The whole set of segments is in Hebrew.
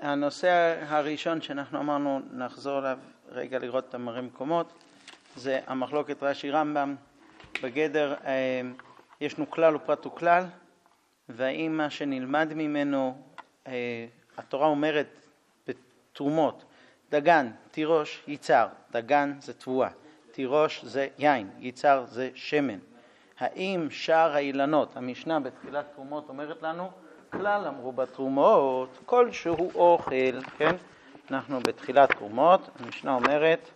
הנושא הראשון שאנחנו אמרנו, נחזור עליו רגע לראות את המראה מקומות, זה המחלוקת רש"י רמב"ם בגדר, ישנו כלל ופרט וכלל, והאם מה שנלמד ממנו, התורה אומרת בתרומות, דגן, תירוש, ייצר, דגן זה תבואה, תירוש זה יין, ייצר זה שמן. האם שאר האילנות, המשנה בתחילת תרומות אומרת לנו, כלל אמרו בתרומות, כל שהוא אוכל, כן? אנחנו בתחילת תרומות, המשנה אומרת,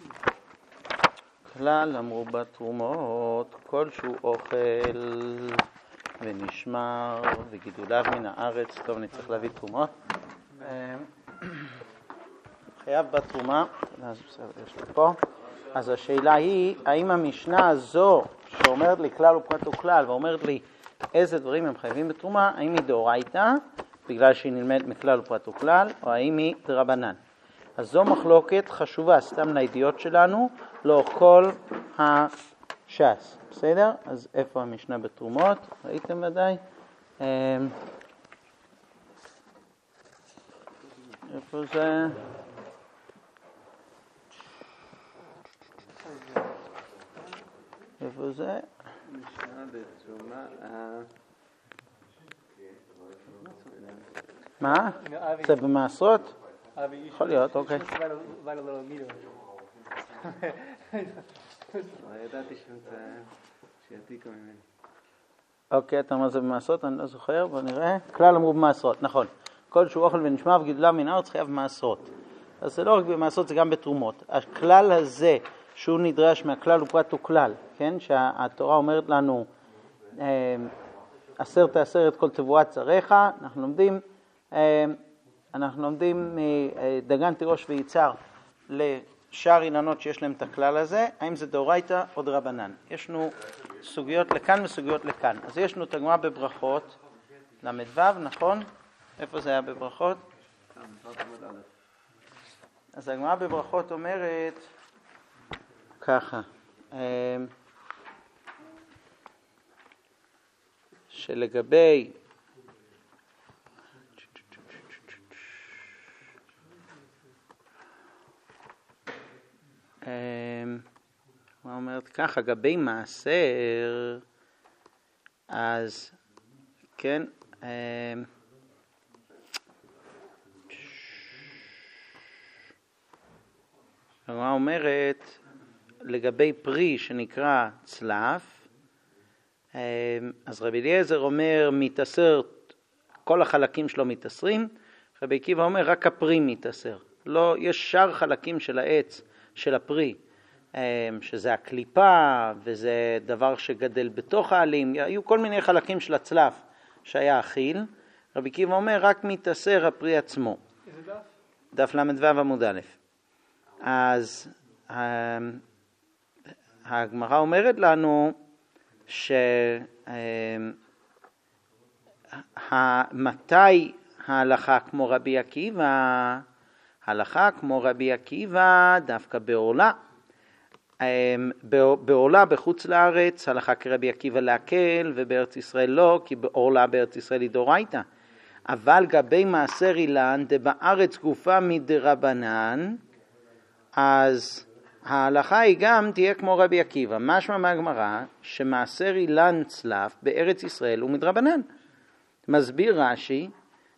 כלל אמרו בתרומות, כל שהוא אוכל ונשמר וגידוליו מן הארץ. טוב, אני צריך להביא תרומות. חייב בתרומה, אז יש לי פה. אז השאלה היא, האם המשנה הזו שאומרת לי כלל ופרט וכלל ואומרת לי איזה דברים הם חייבים בתרומה, האם היא דאורייתא בגלל שהיא נלמדת מכלל ופרט וכלל, או האם היא דרבנן? אז זו מחלוקת חשובה סתם לידיעות שלנו לאורך כל הש"ס, בסדר? אז איפה המשנה בתרומות? ראיתם ודאי? איפה זה? איפה זה? משנה בתרומה. מה? זה במעשרות? יכול להיות, אוקיי. ידעתי שיעתיקו ממני. אוקיי, אתה אומר זה במעשרות, אני לא זוכר, בוא נראה. כלל אמרו במעשרות, נכון. כל שהוא אוכל ונשמר וגידוליו מן הארץ חייב במעשרות. אז זה לא רק במעשרות, זה גם בתרומות. הכלל הזה שהוא נדרש מהכלל ופרט וכלל, כן? שהתורה אומרת לנו, עשרת כל תבואת צריך, אנחנו לומדים מדגן, תירוש וייצר לשאר אילנות שיש להם את הכלל הזה, האם זה דאורייתא או דרבנן. יש לנו סוגיות לכאן וסוגיות לכאן. אז יש לנו את הגמרא בברכות, למדוו, נכון? איפה זה היה בברכות? אז הגמרא בברכות אומרת ככה, שלגבי מה אומרת ככה, גבי מעשר, אז כן, הגמרא אומרת לגבי פרי שנקרא צלף, אז רבי אליעזר אומר מתאסר, כל החלקים שלו מתאסרים, רבי עקיבא אומר רק הפרי מתאסר. לא, יש שאר חלקים של העץ, של הפרי, שזה הקליפה וזה דבר שגדל בתוך העלים, היו כל מיני חלקים של הצלף שהיה אכיל, רבי עקיבא אומר רק מתאסר הפרי עצמו. איזה דף? דף למדו עמוד א'. אז הגמרא אומרת לנו מתי ההלכה כמו רבי עקיבא? הלכה כמו רבי עקיבא דווקא בעולה. בעולה בחוץ לארץ הלכה כרבי עקיבא להקל, ובארץ ישראל לא, כי בעולה בארץ ישראל היא דאורייתא. אבל גבי מעשר אילן דבארץ גופה מדרבנן, אז ההלכה היא גם תהיה כמו רבי עקיבא. משמע מהגמרא שמעשר אילן צלף בארץ ישראל הוא מדרבנן. מסביר רש"י,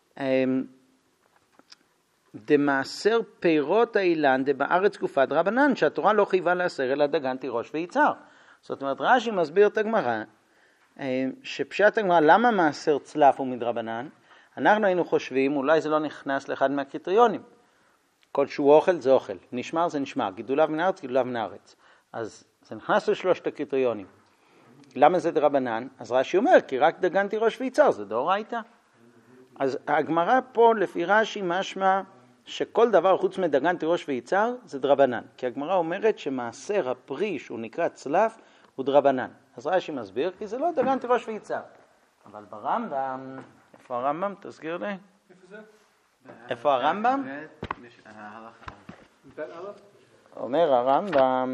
דמעשר פירות האילן דבארץ גופה דרבנן, שהתורה לא חייבה לעשר אלא דגן, תירוש וייצר. זאת אומרת רש"י מסביר את הגמרא, שפשט הגמרא למה מעשר צלף הוא מדרבנן. אנחנו היינו חושבים אולי זה לא נכנס לאחד מהקריטריונים, כל שהוא אוכל זה אוכל, נשמר זה נשמר, גידוליו מן הארץ, גידוליו מן הארץ. אז זה נכנס לשלושת הקריטריונים. למה זה דרבנן? אז רש"י אומר, כי רק דגן, תירוש וייצר, זה דאורייתא. אז הגמרא פה לפי רש"י משמע שכל דבר חוץ מדגן, תירוש וייצר זה דרבנן. כי הגמרא אומרת שמעשר הפרי שהוא נקרא צלף הוא דרבנן. אז רש"י מסביר, כי זה לא דגן, תירוש וייצר. אבל ברמב"ם, איפה הרמב"ם? תסגיר לי. איפה זה? איפה הרמב"ם? אומר הרמב"ם,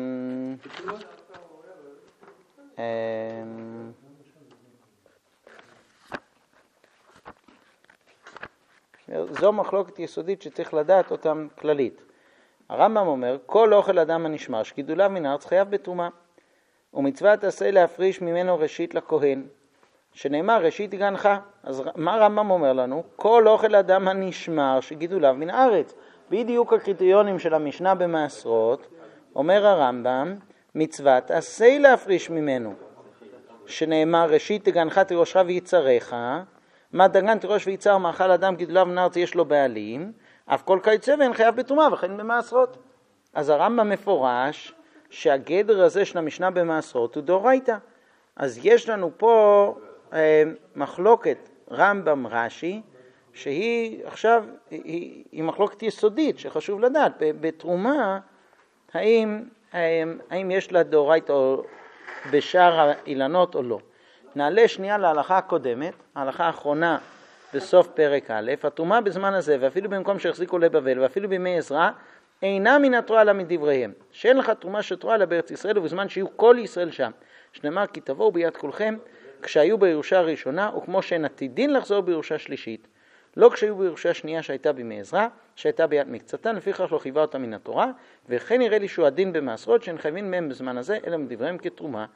זו מחלוקת יסודית שצריך לדעת אותם כללית. הרמב"ם אומר, כל אוכל אדם הנשמר שגידוליו מן הארץ חייב בתרומה, ומצוות עשה להפריש ממנו ראשית לכהן, שנאמר ראשית יגנך. אז מה הרמב"ם אומר לנו? כל אוכל אדם הנשמר שגידוליו מן הארץ. בדיוק הקריטריונים של המשנה במעשרות, אומר הרמב"ם, מצוות עשה להפריש ממנו, שנאמר ראשית תגנך תירושך ויצריך. מה דגן תירוש ויצר מאכל אדם גידוליו מן הארץ יש לו בעלים, אף כל כיוצא ואין חייב בתרומה וכן במעשרות. אז הרמב"ם מפורש שהגדר הזה של המשנה במעשרות הוא דאורייתא. אז יש לנו פה מחלוקת רמב"ם רש"י, שהיא עכשיו היא מחלוקת יסודית שחשוב לדעת בתרומה האם יש לה דאורייתא או בשאר האילנות או לא. נעלה שנייה להלכה הקודמת, ההלכה האחרונה בסוף פרק א', התרומה בזמן הזה ואפילו במקום שהחזיקו לבבל ואפילו בימי עזרא אינה מן התורה אלא מדבריהם, שאין לך תרומה שתורה אלא בארץ ישראל ובזמן שיהיו כל ישראל שם, שנאמר כי תבואו ביד כולכם כשהיו בירושה הראשונה, וכמו שאין עתידין לחזור בירושה שלישית, לא כשהיו בירושה שנייה שהייתה בימי עזרא, שהייתה ביד מקצתן, לפיכך לא חייבה אותה מן התורה, וכן נראה לי שהוא הדין במעשרות שאין חייבים מהם בזמן הזה אלא מדבריהם כתרומה.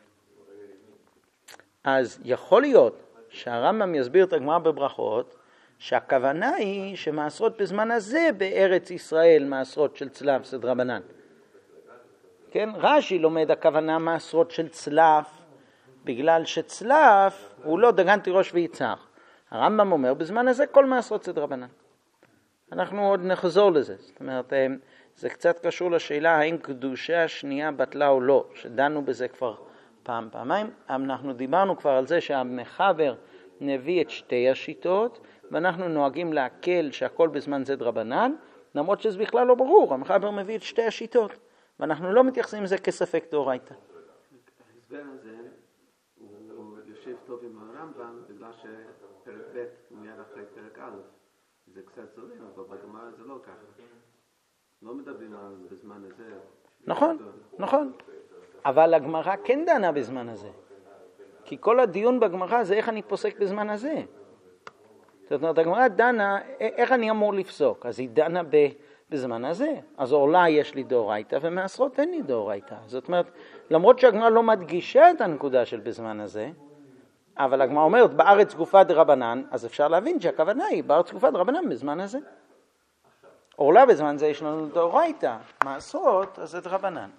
אז יכול להיות שהרמב"ם יסביר את הגמרא בברכות שהכוונה היא שמעשרות בזמן הזה בארץ ישראל מעשרות של צלף זה דרבנן. כן, רש"י לומד הכוונה מעשרות של צלף בגלל שצלף הוא לא דגן תירוש ויצר. הרמב"ם אומר בזמן הזה כל מעשרות זה דרבנן. אנחנו עוד נחזור לזה. זאת אומרת, זה קצת קשור לשאלה האם קדושה השנייה בטלה או לא, שדנו בזה כבר פעמיים. אנחנו דיברנו כבר על זה שהמחבר נביא את שתי השיטות, ואנחנו נוהגים להקל שהכל בזמן זה דרבנן, למרות שזה בכלל לא ברור, המחבר מביא את שתי השיטות, ואנחנו לא מתייחסים לזה כספק דאורייתא. ההסבר הזה הוא יושב טוב עם הרמב"ם, בגלל שפרק ב' מיד אחרי פרק א', זה קצת זורם, אבל בגמרא זה לא ככה. לא מדברים על בזמן הזה. נכון, נכון. אבל הגמרא כן דנה בזמן הזה. כי כל הדיון בגמרא זה איך אני פוסק בזמן הזה. זאת אומרת, הגמרא דנה איך אני אמור לפסוק. אז היא דנה בזמן הזה. אז אולי יש לי דאורייתא ומעשרות אין לי דאורייתא. זאת אומרת, למרות שהגמרא לא מדגישה את הנקודה של בזמן הזה, אבל הגמרא אומרת בארץ גופה דרבנן, אז אפשר להבין שהכוונה היא בארץ גופה דרבנן בזמן הזה. אולי בזמן זה יש לנו דאורייתא, מעשרות, אז זה דרבנן.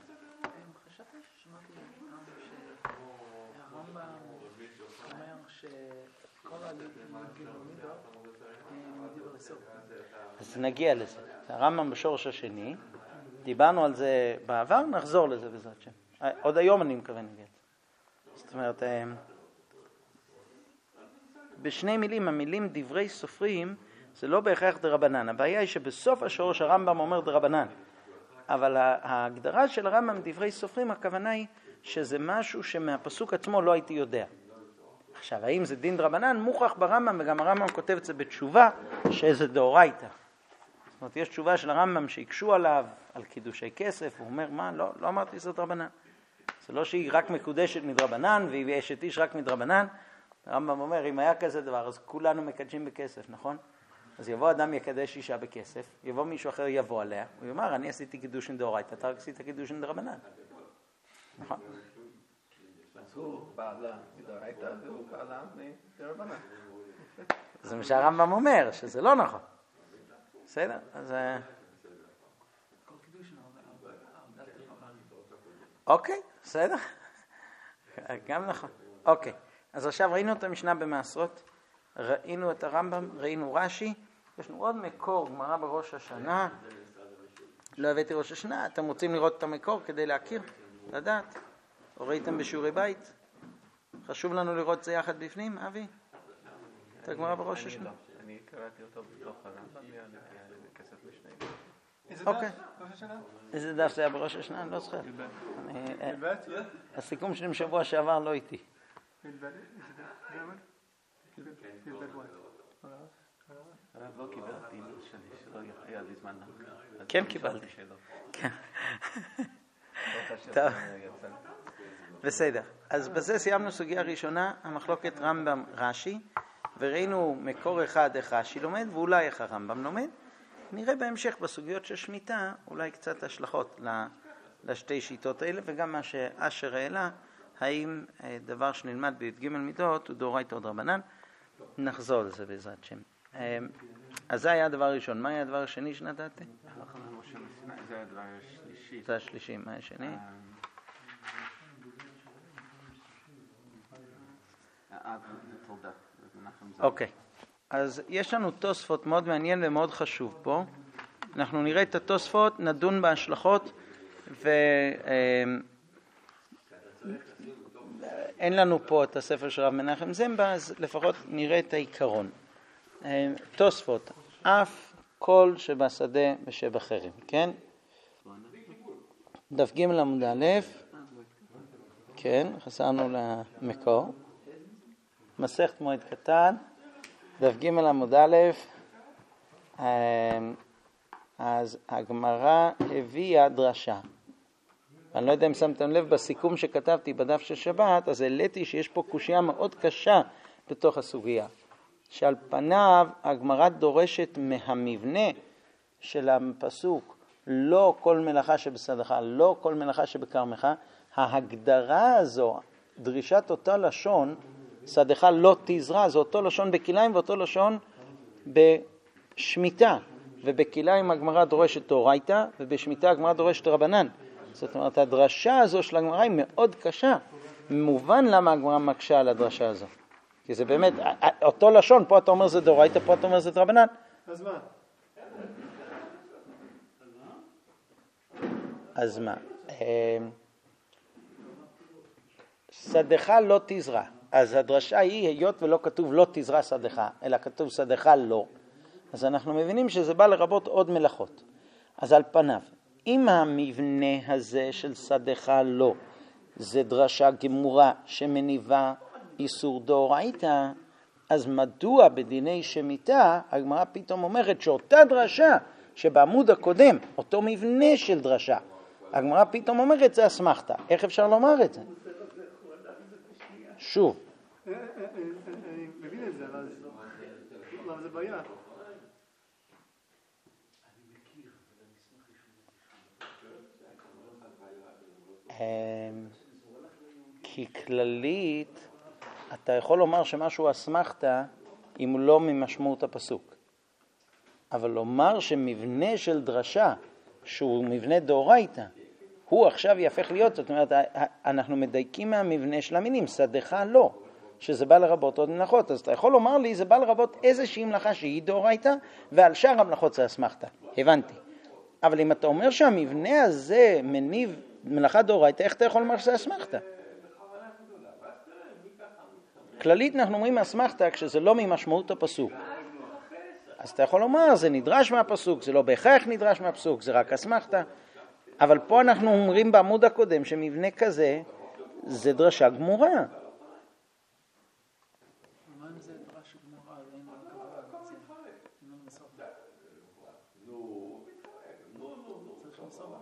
אז נגיע לזה. הרמב"ם בשורש השני, דיברנו על זה בעבר, נחזור לזה בעזרת השם. עוד היום אני מתכוון להגיד. זאת אומרת, בשני מילים, המילים דברי סופרים, זה לא בהכרח דרבנן. הבעיה היא שבסוף השורש הרמב"ם אומר דרבנן. אבל ההגדרה של הרמב"ם דברי סופרים, הכוונה היא שזה משהו שמהפסוק עצמו לא הייתי יודע. עכשיו, האם זה דין דרבנן? מוכח ברמב"ם, וגם הרמב"ם כותב את זה בתשובה, שזה דאורייתא. זאת אומרת, יש תשובה של הרמב"ם שהקשו עליו, על קידושי כסף, הוא אומר, מה? לא אמרתי שזה דרבנן. זה לא שהיא רק מקודשת מדרבנן, והיא אשת איש רק מדרבנן. הרמב"ם אומר, אם היה כזה דבר, אז כולנו מקדשים בכסף, נכון? אז יבוא אדם יקדש אישה בכסף, יבוא מישהו אחר יבוא עליה, הוא יאמר, אני עשיתי קידושין דאורייתא, אתה רק עשית קידושין דרבנן. נכון? אז הוא בעלה מדאורייתא והוא בעלה מדרבנן. זה מה שהרמב"ם אומר, שזה לא נכון. בסדר? אז אוקיי, בסדר? גם נכון. אוקיי. אז עכשיו ראינו את המשנה במעשרות, ראינו את הרמב"ם, ראינו רש"י, יש לנו עוד מקור, גמרא בראש השנה. לא הבאתי ראש השנה, אתם רוצים לראות את המקור כדי להכיר, לדעת? או ראיתם בשיעורי בית? חשוב לנו לראות זה יחד בפנים, אבי? את הגמרא בראש השנה? אני קראתי אותו בתוך הרמב"ם, כסף משנה. איזה דף? ראש השנה? איזה דף זה היה בראש השנה? אני לא זוכר. הסיכום שלי משבוע שעבר לא איתי. הרב לא קיבלתי, שלא היה לי זמן. כן קיבלתי. טוב. בסדר. אז בזה סיימנו סוגיה ראשונה, המחלוקת רמב"ם רש"י, וראינו מקור אחד איך רש"י לומד ואולי איך הרמב"ם לומד. נראה בהמשך בסוגיות של שמיטה אולי קצת השלכות לשתי שיטות האלה, וגם מה שאשר העלה, האם דבר שנלמד בי"ג מידות הוא דאורייתא או דרבנן. נחזור לזה בעזרת השם. אז זה היה הדבר הראשון. מה היה הדבר השני שנתתי? זה הדבר השלישי. זה השלישי. מה השני? אוקיי. אז יש לנו תוספות מאוד מעניין ומאוד חשוב פה. אנחנו נראה את התוספות, נדון בהשלכות, ואין לנו פה את הספר של רב מנחם זמבה, אז לפחות נראה את העיקרון. תוספות, אף כל שבשדה בשב אחרים, כן? דף ג' עמוד א', כן, חסרנו למקור. מסכת מועד קטן, דף ג' עמוד א', אז הגמרא הביאה דרשה. אני לא יודע אם שמתם לב בסיכום שכתבתי בדף של שבת, אז העליתי שיש פה קושיה מאוד קשה בתוך הסוגיה. שעל פניו הגמרא דורשת מהמבנה של הפסוק, לא כל מלאכה שבשדך, לא כל מלאכה שבכרמך, ההגדרה הזו, דרישת אותה לשון, שדך לא תזרע, זה אותו לשון בכליים ואותו לשון בשמיטה. ובכליים הגמרא דורשת דאורייתא, ובשמיטה הגמרא דורשת רבנן. זאת אומרת, הדרשה הזו של הגמרא היא מאוד קשה. מובן למה הגמרא מקשה על הדרשה הזו. כי זה באמת, אותו לשון, פה אתה אומר זה דאורייתא, פה אתה אומר זה רבנן. אז מה? אז מה? שדך לא תזרע. אז הדרשה היא, היות ולא כתוב לא תזרע שדך, אלא כתוב שדך לא. אז אנחנו מבינים שזה בא לרבות עוד מלאכות. אז על פניו, אם המבנה הזה של שדך לא, זה דרשה גמורה שמניבה איסור דאורייתא, אז מדוע בדיני שמיטה הגמרא פתאום אומרת שאותה דרשה שבעמוד הקודם, אותו מבנה של דרשה, הגמרא פתאום אומרת זה אסמכתא. איך אפשר לומר את זה? שוב. אני מבין את זה, אבל למה זה בעיה? כי כללית אתה יכול לומר שמשהו אסמכתא אם הוא לא ממשמעות הפסוק, אבל לומר שמבנה של דרשה שהוא מבנה דאורייתא הוא עכשיו יהפך להיות, זאת אומרת אנחנו מדייקים מהמבנה של המינים, שדך לא, שזה בא לרבות עוד מלאכות. אז אתה יכול לומר לי זה בא לרבות איזושהי מלאכה שהיא דאורייתא ועל שאר המלאכות זה אסמכתא, הבנתי. אבל אם אתה אומר שהמבנה הזה מניב מלאכה דאורייתא, איך אתה יכול לומר שזה אסמכתא? כללית אנחנו אומרים אסמכתא כשזה לא ממשמעות הפסוק. אז אתה יכול לומר זה נדרש מהפסוק, זה לא בהכרח נדרש מהפסוק, זה רק אסמכתא. אבל פה אנחנו אומרים בעמוד הקודם שמבנה כזה זה דרשה גמורה. מה אם זה דרשה גמורה? אין לנו מסורת. צריך מסורת.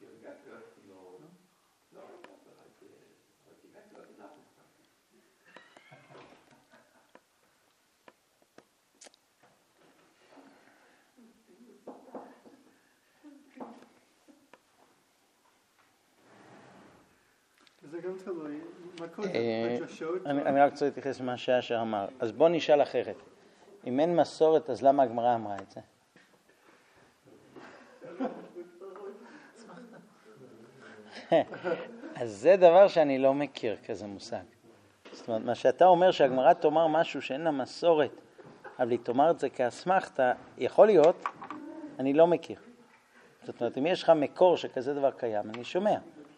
זה גם תלוי, מה קודם? הדרשות? אני רק רוצה להתייחס למה שאשר אמר. אז בוא נשאל אחרת. אם אין מסורת, אז למה הגמרא אמרה את זה? אז זה דבר שאני לא מכיר כזה מושג. זאת אומרת, מה שאתה אומר שהגמרא תאמר משהו שאין לה מסורת, אבל היא תאמר את זה כאסמכתא, יכול להיות, אני לא מכיר. זאת אומרת, אם יש לך מקור שכזה דבר קיים, אני שומע.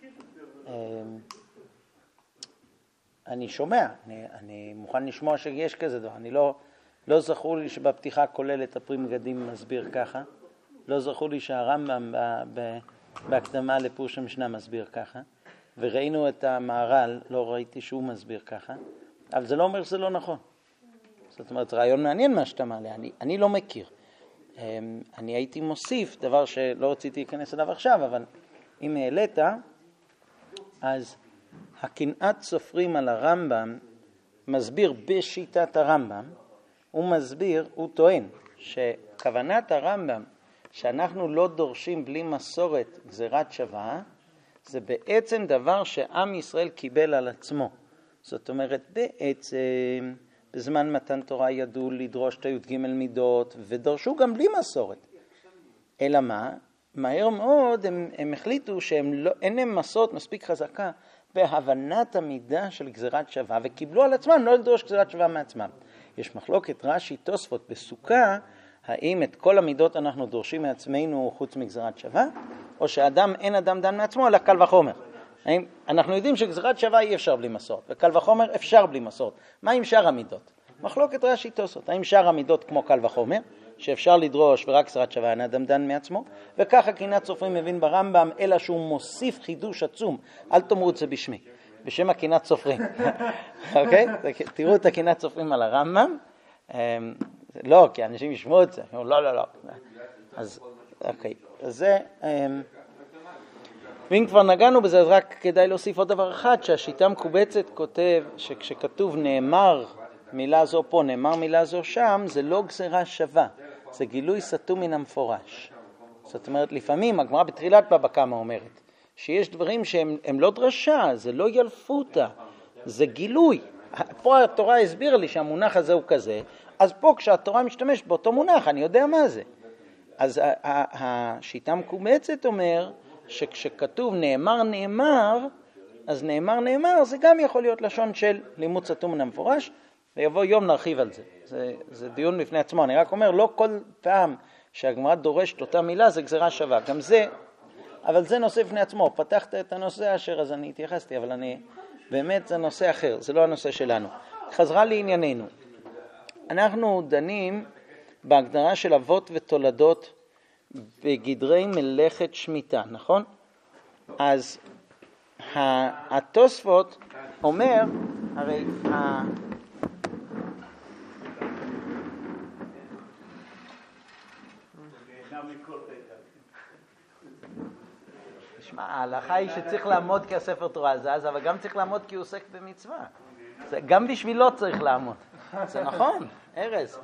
אני שומע, אני מוכן לשמוע שיש כזה דבר. אני לא זכור לי שבפתיחה כולל את הפרי מגדים מסביר ככה. לא זכור לי שהרמב"ם בהקדמה לפירוש המשנה מסביר ככה. וראינו את המהר"ל, לא ראיתי שהוא מסביר ככה. אבל זה לא אומר שזה לא נכון. זאת אומרת, רעיון מעניין מה שאתה מעלה. אני לא מכיר. אני הייתי מוסיף דבר שלא רציתי להיכנס אליו עכשיו, אבל אם העלית, אז הקנאת סופרים על הרמב"ם מסביר בשיטת הרמב"ם הוא מסביר, הוא טוען, שכוונת הרמב"ם, שאנחנו לא דורשים בלי מסורת גזירת שווה, זה בעצם דבר שעם ישראל קיבל על עצמו. זאת אומרת, בעצם בזמן מתן תורה ידעו לדרוש את הי"ג מידות, ודרשו גם בלי מסורת. אלא מה? מהר מאוד הם החליטו שאין להם מסורת מספיק חזקה בהבנת המידה של גזירת שווה, וקיבלו על עצמם לא לדרוש גזירת שווה מעצמם. יש מחלוקת רש"י תוספות בסוכה, האם את כל המידות אנחנו דורשים מעצמנו חוץ מגזירת שווה, או שאדם אין אדם דן מעצמו, אלא קל וחומר. האם, אנחנו יודעים שגזירת שווה אי אפשר בלי מסורת, וקל וחומר אפשר בלי מסורת. מה עם שאר המידות? מחלוקת רש"י תוספות. האם שאר המידות כמו קל וחומר, שאפשר לדרוש ורק גזירת שווה אין אדם דן מעצמו, וככה קינת סופרים מבין ברמב"ם, אלא שהוא מוסיף חידוש עצום, אל תאמרו את זה בשמי, בשם הקינת סופרים. אוקיי? תראו את הקינת סופרים על הרמב"ם. לא, כי אנשים ישמעו את זה. לא. אז, אוקיי. אז זה, ואם כבר נגענו בזה, אז רק כדאי להוסיף עוד דבר אחד, שהשיטה המקובצת כותב שכשכתוב נאמר מילה זו פה, נאמר מילה זו שם, זה לא גזירה שווה, זה גילוי סתום מן המפורש. זאת אומרת, לפעמים, הגמרא בתחילת בבא קמא אומרת, שיש דברים שהם לא דרשה, זה לא ילפותה, זה גילוי. פה התורה הסבירה לי שהמונח הזה הוא כזה, אז פה כשהתורה משתמש באותו מונח, אני יודע מה זה. אז השיטה המקובצת אומר, שכשכתוב נאמר, אז נאמר, זה גם יכול להיות לשון של לימוד סתום מן המפורש, ויבוא יום נרחיב על זה. זה דיון בפני עצמו. אני רק אומר, לא כל פעם שהגמרא דורשת אותה מילה, זה גזירה שווה. גם זה, אבל זה נושא בפני עצמו. פתחת את הנושא אשר, אז אני התייחסתי, אבל באמת זה נושא אחר, זה לא הנושא שלנו. חזרה לענייננו. אנחנו דנים בהגדרה של אבות ותולדות בגדרי מלאכת שמיטה, נכון? אז התוספות אומר, הרי ההלכה היא שצריך לעמוד כי הספר תורה זז, אבל גם צריך לעמוד כי הוא עוסק במצווה. גם בשבילו צריך לעמוד. זה נכון, ארז.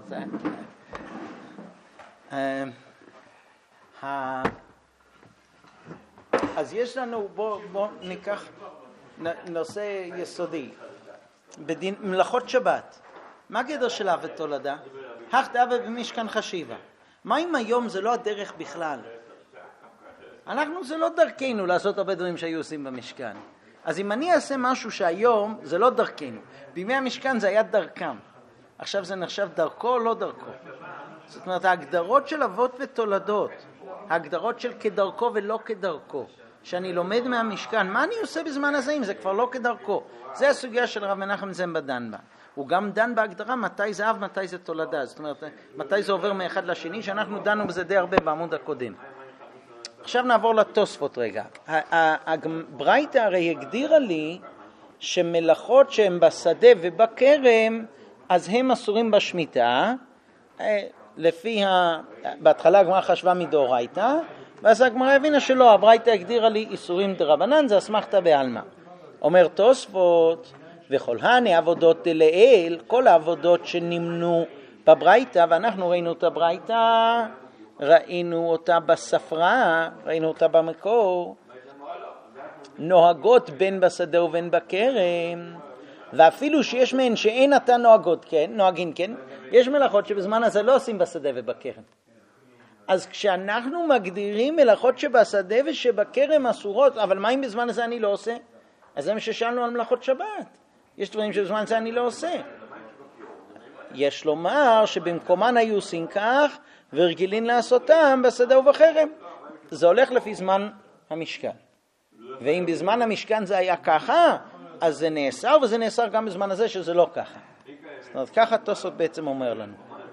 אז יש לנו, בוא ניקח נושא יסודי. מלאכות שבת. מה גדר של אב ותולדה? הכת אב במשכן חשיבה. מה אם היום זה לא הדרך בכלל? זה לא דרכנו לעשות הרבה דברים שהיו עושים במשכן. אז אם אני אעשה משהו שהיום זה לא דרכנו, בימי המשכן זה היה דרכם. עכשיו זה נחשב דרכו או לא דרכו? זאת אומרת, ההגדרות של אבות ותולדות, ההגדרות של כדרכו ולא כדרכו, שאני לומד מהמשכן, מה אני עושה בזמן הזה אם זה כבר לא כדרכו? זה הסוגיה של רב מנחם זמבה דן בה. הוא גם דן בהגדרה מתי זה אב, מתי זה תולדה. זאת אומרת, מתי זה עובר מאחד לשני, שאנחנו דנו בזה די הרבה בעמוד הקודם. עכשיו נעבור לתוספות רגע. הברייתא הרי הגדירה לי שמלאכות שהן בשדה ובכרם, אז הם אסורים בשמיטה, לפי בהתחלה הגמרא חשבה מדאורייתא, ואז הגמרא הבינה שלא, הברייתא הגדירה לי איסורים דרבנן, זה אסמכתא בעלמא. אומר תוספות, וכל הני עבודות דלעיל, כל העבודות שנמנו בברייתא, ואנחנו ראינו את הברייתא, ראינו אותה בספרה, ראינו אותה במקור, נוהגות בין בשדה ובין בכרם, ואפילו שיש מהן שאין אתה נוהגות כן, נוהגין כן, יש מלאכות שבזמן הזה לא עושים בשדה ובכרם. אז כשאנחנו מגדירים מלאכות שבשדה ושבכרם אסורות, אבל מה אם בזמן הזה אני לא עושה? אז זה מה ששאלנו על מלאכות שבת. יש דברים שבזמן הזה אני לא עושה. יש לומר שבמקומן היו עושים כך, ורגילים לעשותם בשדה ובכרם. זה הולך לפי זמן המשכן. ואם בזמן המשכן זה היה ככה, אז זה נאסר, וזה נאסר גם בזמן הזה שזה לא ככה. זאת אומרת, ככה תוספות בעצם אומר לנו.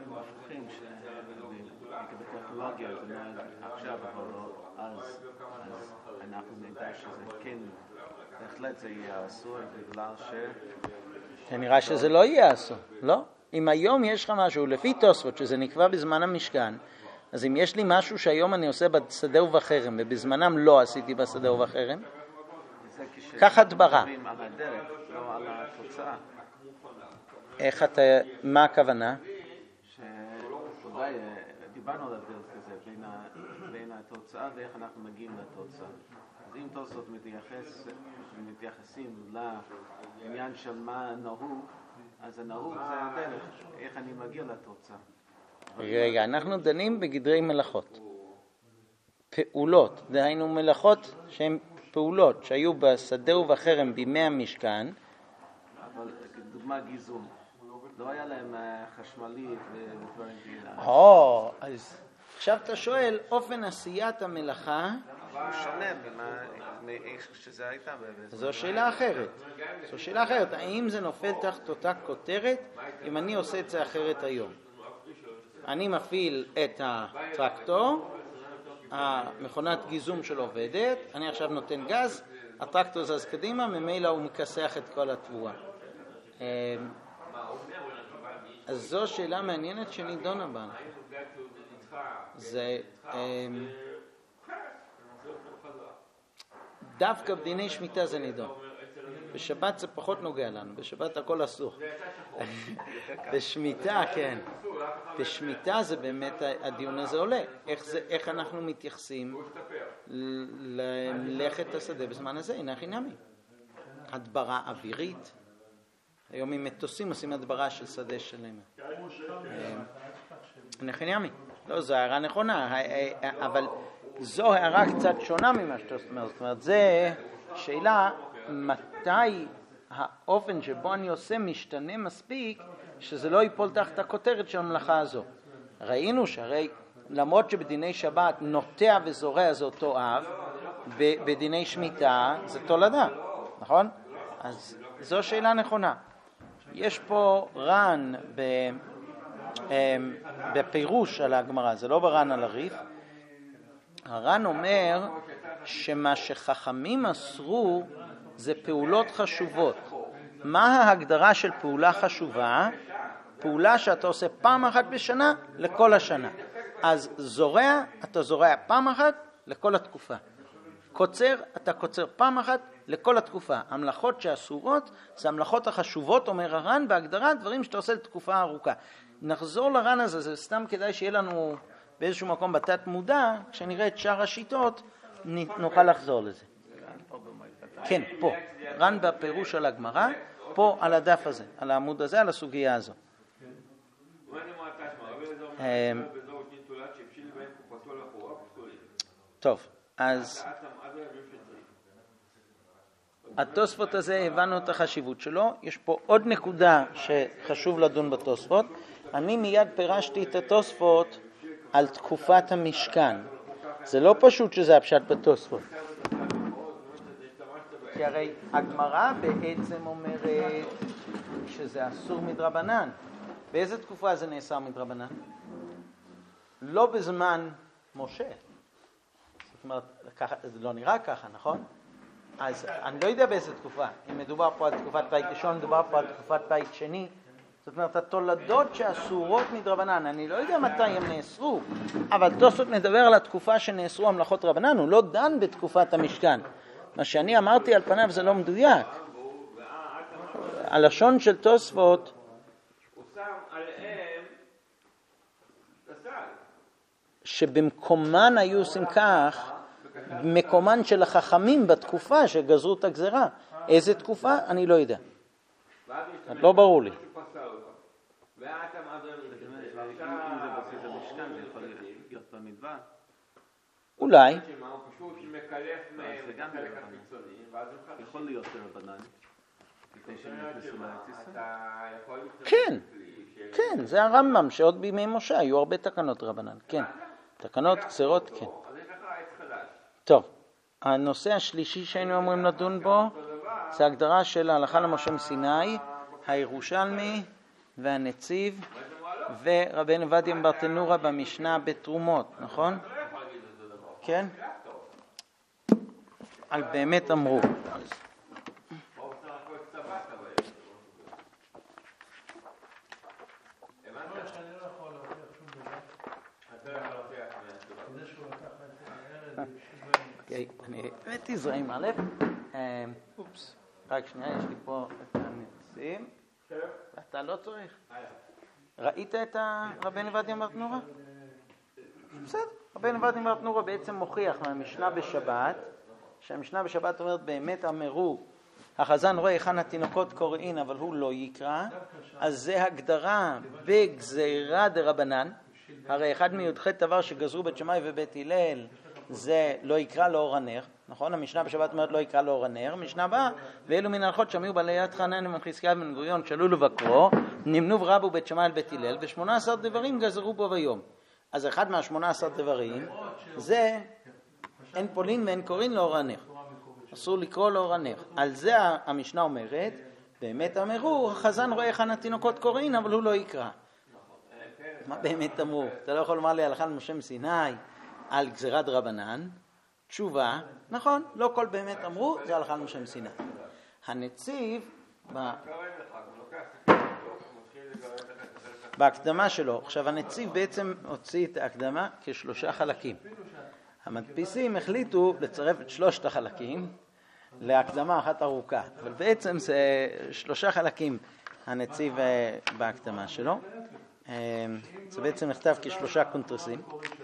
אנחנו נדע שזה כן, בהחלט זה יהיה אסור בגלל נראה שזה לא יהיה אסור, לא? אם היום יש לך משהו, לפי תוספות, שזה נקבע בזמן המשכן, אז אם יש לי משהו שהיום אני עושה בשדה ובכרם, ובזמנם לא עשיתי בשדה ובכרם, ככה דברה. על הדרך, לא על התוצאה. איך אתה, מה הכוונה? אולי דיברנו על ההבדל כזה בין התוצאה ואיך אנחנו מגיעים לתוצאה. אז אם תוספות מתייחסים לעניין של מה נהוג, אז הנהוג זה הדרך, איך אני מגיע לתוצאה. רגע, אנחנו דנים בגדרי מלאכות. פעולות, דהיינו מלאכות שהן פעולות שהיו בשדה ובחרם בימי המשכן. אבל דוגמה גיזום, לא היה להם חשמלית ודברים כאלה. אז עכשיו אתה שואל, אופן עשיית המלאכה הוא שונה מאיך שזה הייתה. זו שאלה אחרת. זו שאלה אחרת. האם זה נופל תחת אותה כותרת אם אני עושה את זה אחרת היום? אני מפעיל את הטרקטור, המכונת גיזום שלו עובדת, אני עכשיו נותן גז, הטרקטור זז קדימה, ממילא הוא מכסח את כל התבואה. אז זו שאלה מעניינת שנידונה בה. זה דווקא בדיני שמיטה זה נידון. בשבת זה פחות נוגע לנו, בשבת הכל אסור. בשמיטה, כן. בשמיטה זה באמת הדיון הזה עולה. איך אנחנו מתייחסים למלאכת השדה בזמן הזה? הנה חינמי. הדברה אווירית. היום עם מטוסים עושים הדברה של שדה שלם. הנה חינמי. לא, זו הערה נכונה, אבל זו הערה קצת שונה ממה שאתה אומר. זאת אומרת, זה שאלה מתי האופן שבו אני עושה משתנה מספיק שזה לא ייפול תחת הכותרת של המלאכה הזו. ראינו שהרי למרות שבדיני שבת נוטע וזורע זה אותו אב, בדיני שמיטה זה תולדה, נכון? אז זו שאלה נכונה. יש פה רן בפירוש על הגמרא, זה לא ברן על הריף. הרן אומר שמה שחכמים אסרו זה פעולות חשובות. מה ההגדרה של פעולה חשובה? פעולה שאתה עושה פעם אחת בשנה לכל השנה. אז זורע, אתה זורע פעם אחת לכל התקופה. קוצר, אתה קוצר פעם אחת לכל התקופה. המלאכות שאסורות זה המלאכות החשובות, אומר הר"ן, בהגדרה דברים שאתה עושה לתקופה ארוכה. נחזור לר"ן הזה, זה סתם כדאי שיהיה לנו באיזשהו מקום בתת מודע, כשנראה את שאר השיטות נוכל לחזור לזה. כן, פה. ר"ן בפירוש על הגמרא, פה על הדף הזה, על העמוד הזה, על הסוגיה הזו. טוב, אז התוספות הזה הבנו את החשיבות שלו. יש פה עוד נקודה שחשוב לדון בתוספות. אני מיד פירשתי את התוספות על תקופת המשכן. זה לא פשוט שזה הפשט בתוספות. כי הרי הגמרא בעצם אומרת שזה אסור מדרבנן. באיזה תקופה זה נאסר מדרבנן? לא בזמן משה. זאת אומרת, זה לא נראה ככה, נכון? אז אני לא יודע באיזה תקופה. אם מדובר פה על תקופת בית ראשון, מדובר פה על תקופת בית שני. זאת אומרת, התולדות שאסורות מדרבנן, אני לא יודע מתי הם נאסרו, אבל תוספות מדבר על התקופה שנאסרו המלאכות רבנן, הוא לא דן בתקופת המשכן. מה שאני אמרתי על פניו זה לא מדויק. הלשון של תוספות שבמקומן היו עושים כך, מקומן של החכמים בתקופה שגזרו את הגזרה. איזה תקופה? אני לא יודע. לא ברור לי. אולי. יכול להיות רבנן. כן, כן, זה הרמב"ם שעוד בימי משה היו הרבה תקנות רבנן, כן. תקנות, גזרות, כן. טוב, הנושא השלישי שהיינו אמורים לדון בו זה הגדרה של ההלכה למשה מסיני, הירושלמי והנציב ורבי עובדיה מברטנורה במשנה בתרומות, נכון? כן? על באמת אמרו. אני הבאתי זרעים א', רק שנייה, יש לי פה את הנציב, ואתה לא צריך. ראית את רבנו עובדיה מברטנורה? בסדר, רבנו עובדיה מברטנורה בעצם מוכיח מהמשנה בשבת, שהמשנה בשבת אומרת באמת אמרו, החזן רואה היכן התינוקות קוראין אבל הוא לא יקרא, אז זה הגדרה בגזירה דרבנן, הרי אחד מי"ח דבר שגזרו בית שמאי ובית הלל זה לא יקרא לאור הנר, נכון? המשנה בשבת אומרת לא יקרא לאור הנר, המשנה הבאה, ואלו מן ההלכות שמיעו בעלי יד חנן ובן חזקיה בן גוריון שאלו לבקרו, נמנו ורבו בית שמאי על בית הלל, ו18 דברים גזרו בו ביום. אז אחד מה18 דברים זה אין פולין ואין קורין לאור הנר, אסור לקרוא לאור הנר. על זה המשנה אומרת, באמת אמרו, החזן רואה היכן התינוקות קוראין אבל הוא לא יקרא. מה באמת אמרו? אתה לא יכול לומר לי הלכה למשה מסיני על גזירת רבנן? תשובה, נכון, לא כל באמת אמרו, זה הלכה למשה מסיני. הנציב בהקדמה שלו, עכשיו הנציב בעצם הוציא את ההקדמה כ3 חלקים. המדפיסים החליטו לצרף את 3 החלקים להקדמה אחת ארוכה, אבל בעצם זה 3 חלקים הנציב בהקדמה שלו. זה בעצם נכתב כ3 קונטרסים,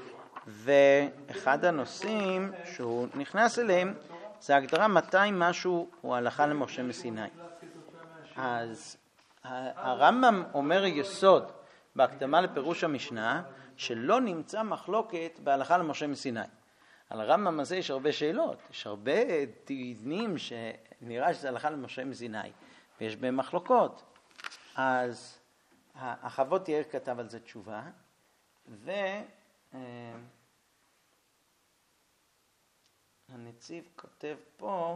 ואחד הנושאים שהוא נכנס אליהם זה הגדרה מתי משהו הוא הלכה למשה מסיני. אז הרמב"ם אומר יסוד בהקדמה לפירוש המשנה שלא נמצא מחלוקת בהלכה למשה מסיני. על הרמב"ם הזה יש הרבה שאלות, יש הרבה דינים שנראה שזה הלכה למשה מסיני ויש בהם מחלוקות. אז החוות יאיר כתב על זה תשובה, והנציב כותב פה,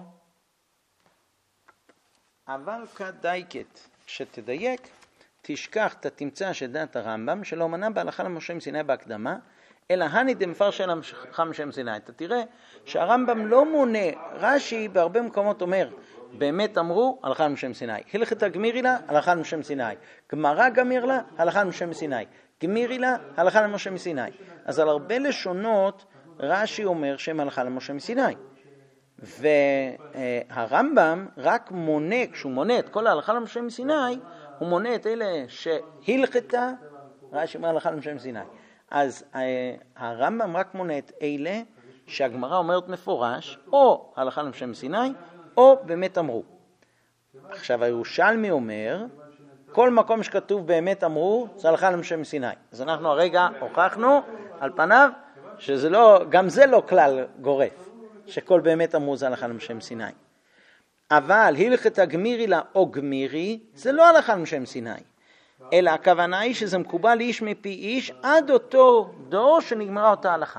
אבל כדייקת, כשתדייק, תשכח, תמצא שדעת הרמב"ם שלא מנה בהלכה למשה מסיני בהקדמה, אלא הני דמפרש אל הלכה למשה מסיני. אתה תראה שהרמב"ם לא מונה, רש"י בהרבה מקומות אומר, באמת אמרו, הלכה למשה מסיני. הלכתא גמירי לה, הלכה למשה מסיני. גמרא גמיר לה, הלכה למשה מסיני. גמירי לה, הלכה למשה מסיני. אז על הרבה לשונות, רש"י אומר שהם הלכה למשה מסיני. והרמב"ם רק מונה, כשהוא מונה את כל ההלכה למשה מסיני, הוא מונה את אלה שהלכתא, רש"י אומר הלכה למשה מסיני. אז הרמב"ם רק מונה את אלה שהגמרא אומרת מפורש, או הלכה למשה מסיני, או באמת אמרו. עכשיו הירושלמי אומר, כל מקום שכתוב באמת אמרו, זה הלכה למשה מסיני. אז אנחנו הרגע הוכחנו על פניו, שזה לא, גם זה לא כלל גורף, שכל באמת אמרו זה הלכה למשה מסיני. אבל הלכתא גמירי לה או גמירי, זה לא הלכה למשה מסיני. אלא הכוונה היא שזה מקובל איש מפי איש, עד אותו דור שנגמרה אותה הלכה.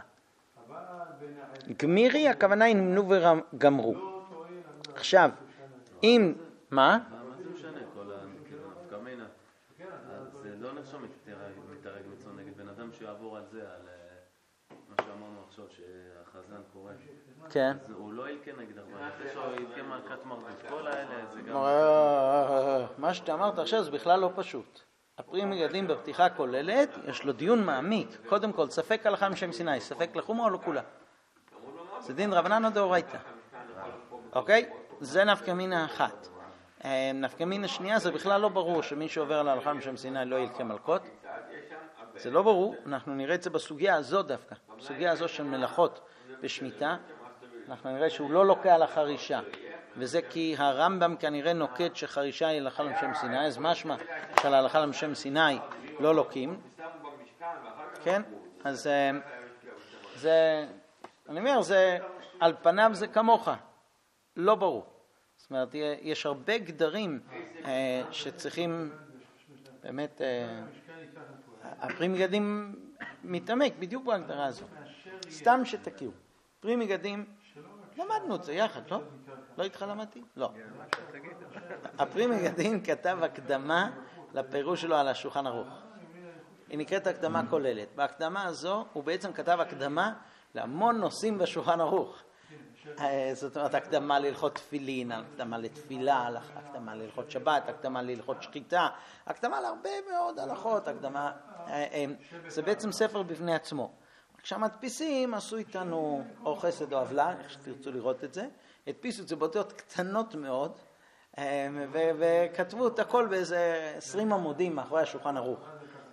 גמירי, הכוונה היא נמנו וגמרו. עכשיו, אם, מה? מה זה משנה כל הנפקא מינה? זה לא נחשב מתרג מצון נגד בן אדם שיעבור על זה, על מה שאמרנו עכשיו שהחזן קורא. כן. אז הוא לא ילקה נגד הרבה, זה שהוא ילקה מלכת מרדות. כל האלה זה גם... מה שאתה אמרת עכשיו זה בכלל לא פשוט. הפרי מגדלים בפתיחה כוללת, יש לו דיון מעמיק. קודם כל, ספק הלכה למשה מסיני, ספק לחומרה או לכולה? זה דין רבנן או דאורייתא. אוקיי? זה נפקא מינה אחת. נפקא מינה שנייה זה בכלל לא ברור שמי שעובר על ההלכה למשה מסיני לא ילקה מלכות. זה לא ברור, אנחנו נראה את זה בסוגיה הזו דווקא. בסוגיה הזו של מלאכות בשמיטה, אנחנו נראה שהוא לא לוקה על החרישה. וזה כי הרמב"ם כנראה נוקט שחרישה היא הלכה למשה מסיני, אז משמע של ההלכה למשה מסיני לא לוקים. כן? אז זה, אני אומר, זה, על פניו זה כמוך, לא ברור. זאת אומרת, יש הרבה גדרים שצריכים, באמת, הפרי מגדים מתעמק בדיוק בהגדרה הזו. סתם שתכירו. פרי מגדים, למדנו את זה יחד, לא? לא איתך למדתי? לא. הפרי מגדים כתב הקדמה לפירוש שלו על השולחן ערוך. היא נקראת הקדמה כוללת. בהקדמה הזו הוא בעצם כתב הקדמה להמון נושאים בשולחן ערוך. זאת אומרת, הקדמה להלכות תפילין, הקדמה לתפילה, הקדמה להלכות שבת, הקדמה להלכות שחיטה, הקדמה להרבה מאוד הלכות, הקדמה, זה בעצם ספר בפני עצמו. כשהמדפיסים עשו איתנו או חסד או עוולה, איך שתרצו לראות את זה, הדפיסו את זה באותיות קטנות מאוד, וכתבו את הכל באיזה 20 עמודים מאחורי השולחן ערוך.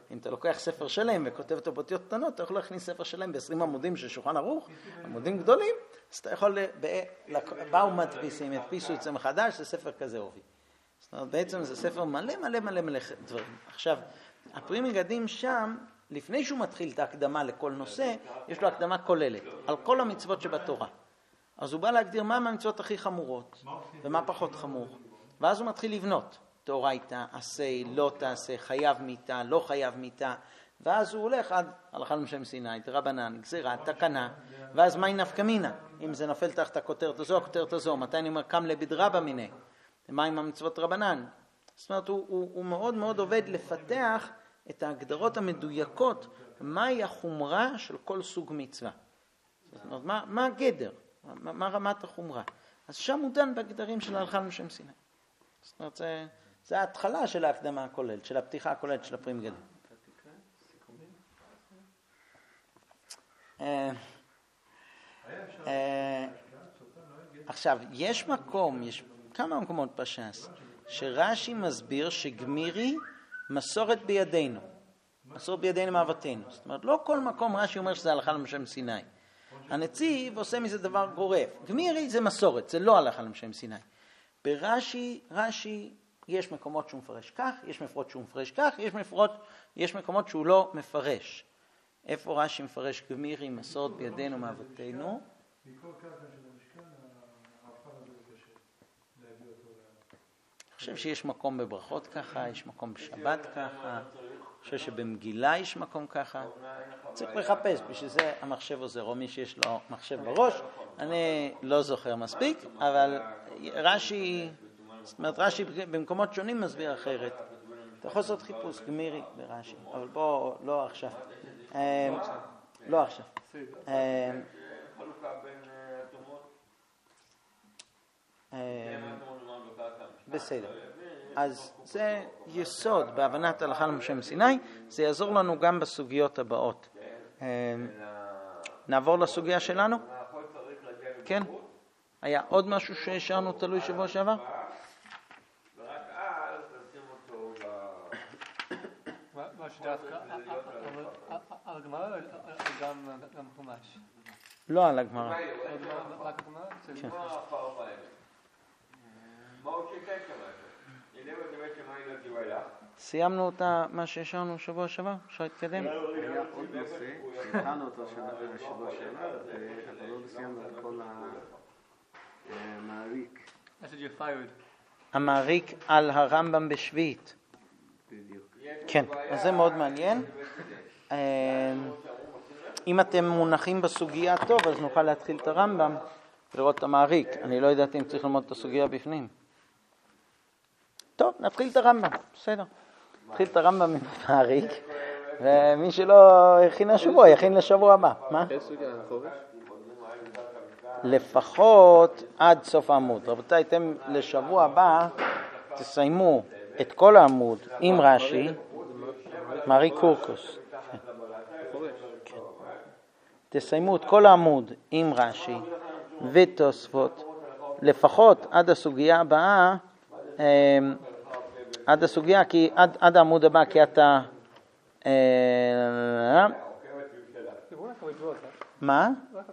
אם אתה לוקח ספר שלם וכותב אותו באותיות קטנות, אתה יכול להכניס ספר שלם ב-20 עמודים של שולחן ערוך, עמודים גדולים, אז אתה יכול, באו מדפיסים, הדפיסו את זה מחדש, זה ספר כזה עובי. זאת אומרת, בעצם זה ספר מלא מלא מלא מלא דברים. עכשיו, הפרי מגדים שם, לפני שהוא מתחיל את ההקדמה לכל נושא, יש לו הקדמה כוללת, על כל המצוות שבתורה. אז הוא בא להגדיר מה המצוות הכי חמורות, ומה פחות חמור. ואז הוא מתחיל לבנות. תאורייתא, עשה, לא תעשה, חייב מיתה, לא חייב מיתה. ואז הוא הולך עד הלכה למשה סיני, דרבנן, גזירה, תקנה. ואז מהי נפקא מינה? אם זה נופל תחת הכותרת הזו, הכותרת הזו. מתי אני אומר קם לבדרבא מיניה? מה עם המצוות רבנן? זאת אומרת, הוא מאוד מאוד עובד לפתח את ההגדרות המדויקות, מהי החומרה של כל סוג מצווה. זאת אומרת, מה הגדר? מה רמת החומרה? אז שם הוא דן בהגדרים של ההלכה למשה סיני. זאת אומרת, זה ההתחלה של ההקדמה הכוללת, של הפתיחה הכוללת של הפרי מגדים. עכשיו, יש מקום, יש כמה מקומות בש"ס, שרש"י מסביר שגמירי מסורת בידינו. מסורת בידינו מאבותינו. זאת אומרת, לא כל מקום רש"י אומר שזה הלכה למשה סיני. הנציב עושה מזה דבר גורף. גמירי זה מסורת, זה לא הלכה למשה סיני. ברש"י, יש מקומות שהוא מפרש כך, יש מפרוט שהוא מפרש כך, יש מקומות שהוא לא מפרש. איפה רש"י מפרש גמירי מסורת בידינו מאבותינו? מכל קרקע של המשכן, ההפך הזה קשה להביא אותו אני חושב שיש מקום בברכות ככה, יש מקום בשבת ככה, אני חושב שבמגילה יש מקום ככה. צריך לחפש, בשביל זה המחשב עוזר, או מי שיש לו מחשב בראש. אני לא זוכר מספיק, אבל רש"י, זאת אומרת, רש"י במקומות שונים מסביר אחרת. אתה יכול לעשות חיפוש גמירי ברש"י, אבל בוא, לא עכשיו. לא עכשיו. בסדר. אז זה יסוד בהבנת הלכה למשה סיני, זה יעזור לנו גם בסוגיות הבאות. נעבור לסוגיה שלנו? כן? היה עוד משהו שהשארנו תלוי שבוע שעבר? ורק אז נשים אותו מה שדווקא, על הגמרא גם חומש? לא על הגמרא. רק הגמרא? כן. סיימנו אותה מה שהשארנו שבוע שעבר? אפשר להתקדם? היה עוד נושא, שהתחלנו אותו שבוע שעבר, אבל לא סיימנו את כל המעריק. המעריק על הרמב"ם בשביעית. בדיוק. כן, אז זה מאוד מעניין. אם אתם מונחים בסוגיה טוב, אז נוכל להתחיל את הרמב"ם ולראות את המעריק. אני לא יודעת אם צריך ללמוד את הסוגיה בפנים. טוב, נתחיל את הרמב"ם, בסדר. נתחיל את הרמב"ם עם המעריק, ומי שלא הכין השבוע, יכין לשבוע הבא. מה? איזה סוגיה? חורש? לפחות עד סוף העמוד. רבותיי, אתם לשבוע הבא תסיימו את כל העמוד עם רש"י, מעריק קורקוס. תסיימו את כל העמוד עם רש"י ותוספות, לפחות עד הסוגיה הבאה, עד הסוגיה, כי עד העמוד הבא, כי אתה... מה?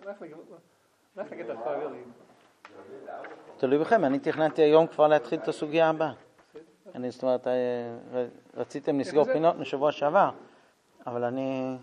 תלוי בכם, אני תכננתי היום כבר להתחיל את הסוגיה הבאה. זאת אומרת, רציתם לסגור פינות משבוע שעבר, אבל אני...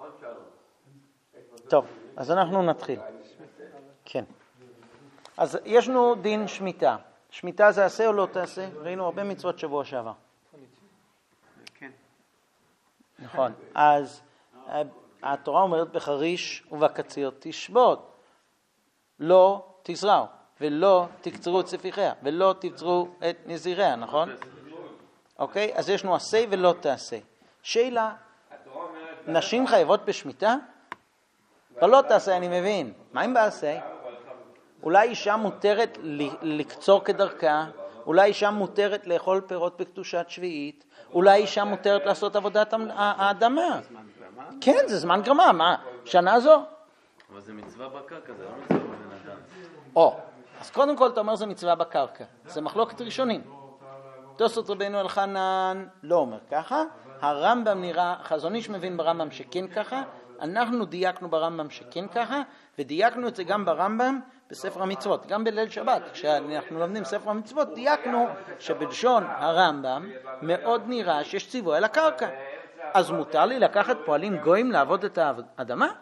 טוב, אז אנחנו נתחיל. כן. אז יש לנו דין שמיטה. שמיטה זה עשה או לא תעשה? ראינו הרבה מצוות שבוע שעבר. כן. נכון. אז התורה אומרת בחריש ובקציר תשבות. לא תזרעו, ולא תקצרו את ספיחיה, ולא תבצרו את נזיריה, נכון? אוקיי? אז יש לנו עשה ולא תעשה. שאלה, נשים חייבות בשמיטה? ולא תעשה, אני מבין. מה אם בעשה? אולי אישה מותרת לקצור כדרכה, אולי אישה מותרת לאכול פירות בקדושת שביעית, אולי אישה מותרת לעשות עבודת האדמה. כן, זה זמן גרמה, מה? שנה זו? אבל זה מצווה בקרקע, זה לא מצווה בבן אדם. אז קודם כל אתה אומר זה מצווה בקרקע. זה מחלוקת ראשונים. תוספות רבינו אלחנן לא אומר ככה, הרמב"ם נראה, חזון איש מבין ברמב"ם שכן ככה, אנחנו דייקנו ברמב"ם שכן ככה, ודייקנו את זה גם ברמב"ם בספר המצוות, גם בליל שבת, כשאנחנו לומדים ספר המצוות, דייקנו שבלשון הרמב"ם מאוד נראה שיש ציווי על הקרקע. אז מותר לי לקחת פועלים גויים לעבוד את האדמה?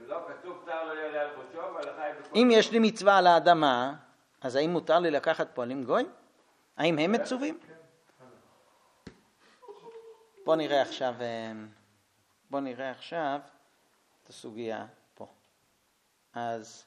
אם יש לי מצווה על האדמה, אז האם מותר לי לקחת פועלים גויים? האם הם מצווים? בוא נראה עכשיו את הסוגיה פה. אז